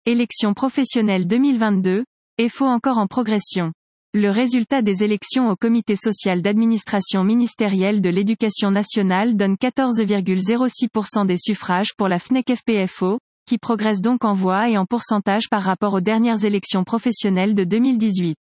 Élections professionnelles 2022, EFO encore en progression. Le résultat des élections au comité social d'administration ministérielle de l'éducation nationale donne 14,06% des suffrages pour la FNEC-FPFO, qui progresse donc en voix et en pourcentage par rapport aux dernières élections professionnelles de 2018.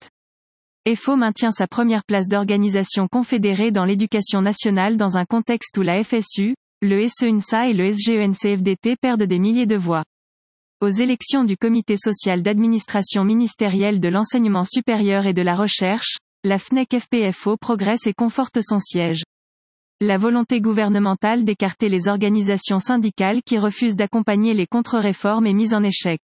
EFO maintient sa première place d'organisation confédérée dans l'éducation nationale dans un contexte où la FSU, le SEUNSA et le SGENCFDT perdent des milliers de voix. Aux élections du comité social d'administration ministérielle de l'enseignement supérieur et de la recherche, la FNEC-FPFO progresse et conforte son siège. La volonté gouvernementale d'écarter les organisations syndicales qui refusent d'accompagner les contre-réformes est mise en échec.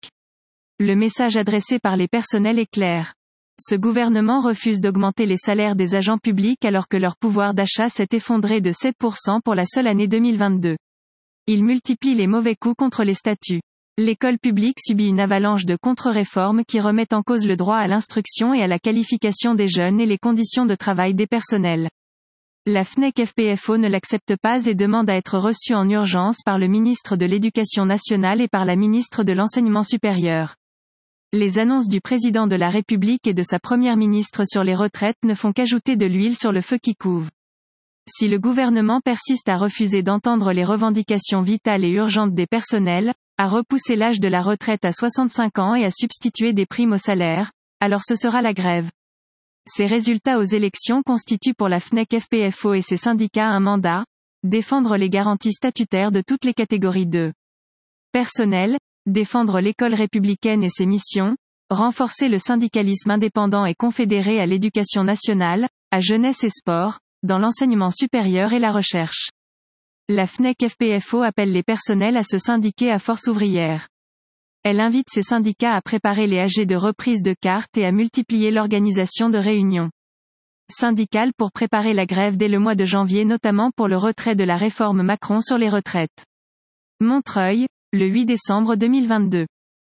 Le message adressé par les personnels est clair. Ce gouvernement refuse d'augmenter les salaires des agents publics alors que leur pouvoir d'achat s'est effondré de 7% pour la seule année 2022. Il multiplie les mauvais coups contre les statuts. L'école publique subit une avalanche de contre-réformes qui remettent en cause le droit à l'instruction et à la qualification des jeunes et les conditions de travail des personnels. La FNEC-FPFO ne l'accepte pas et demande à être reçue en urgence par le ministre de l'Éducation nationale et par la ministre de l'Enseignement supérieur. Les annonces du président de la République et de sa première ministre sur les retraites ne font qu'ajouter de l'huile sur le feu qui couve. Si le gouvernement persiste à refuser d'entendre les revendications vitales et urgentes des personnels, à repousser l'âge de la retraite à 65 ans et à substituer des primes au salaire, alors ce sera la grève. Ces résultats aux élections constituent pour la FNEC-FPFO et ses syndicats un mandat, défendre les garanties statutaires de toutes les catégories de personnel, défendre l'école républicaine et ses missions, renforcer le syndicalisme indépendant et confédéré à l'éducation nationale, à jeunesse et sport, dans l'enseignement supérieur et la recherche. La FNEC-FPFO appelle les personnels à se syndiquer à Force ouvrière. Elle invite ces syndicats à préparer les AG de reprise de cartes et à multiplier l'organisation de réunions syndicales pour préparer la grève dès le mois de janvier, notamment pour le retrait de la réforme Macron sur les retraites. Montreuil, le 8 décembre 2022.